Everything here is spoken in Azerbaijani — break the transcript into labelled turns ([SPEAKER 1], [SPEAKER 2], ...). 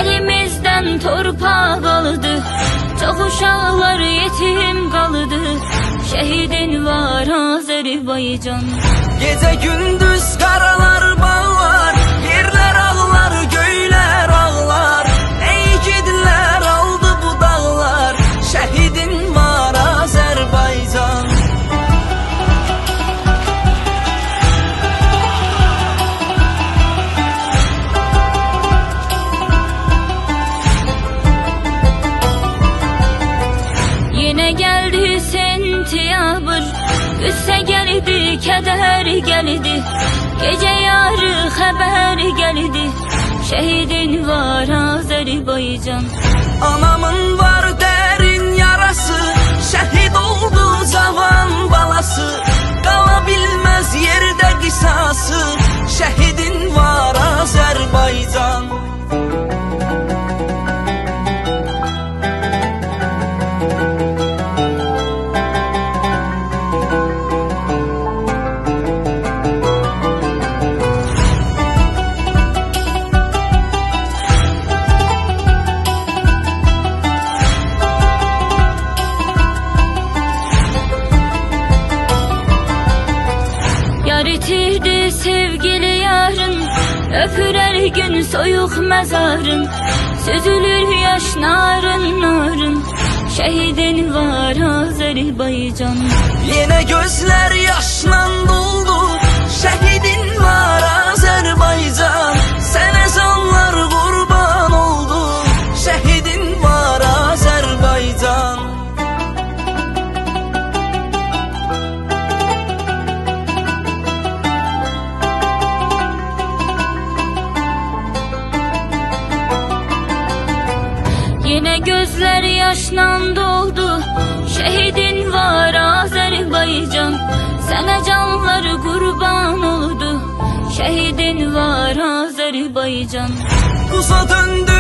[SPEAKER 1] elimizdən torpaq aldı. Çox uşaqlar yetim qaldı. Şəhidin var Azərbaycan.
[SPEAKER 2] Gecə gündüz qaralar bağlar, yerlər ağlar, göylər ağlar. Ey gidlər aldı bu dağlar, şəhidin var Azərbaycan.
[SPEAKER 1] Yenə gəldi sentyabr, qüssə gəldi, kədər gəldi. Gecə yarı xəbər gəldi, şəhidin var Azərbaycan.
[SPEAKER 2] Anamın var dərin yarası, şəhid oldu cavan balası. Qala bilməz yerdə qisası, şəhidin var Azərbaycan.
[SPEAKER 1] İtirdi sevgili yarın, öpür hər gün soyuq məzarın. Süzülür yaş narın narın, şəhidin var Azərbaycan.
[SPEAKER 2] Yenə gözlər yaşla doldu, şəhidin var Azərbaycan. Sənə canlar qurban oldu, şəhidin var Azərbaycan.
[SPEAKER 1] Yenə gözlər yaşla doldu, şəhidin var Azərbaycan. Sənə canlar qurban oldu, şəhidin var Azərbaycan.
[SPEAKER 2] Uza döndü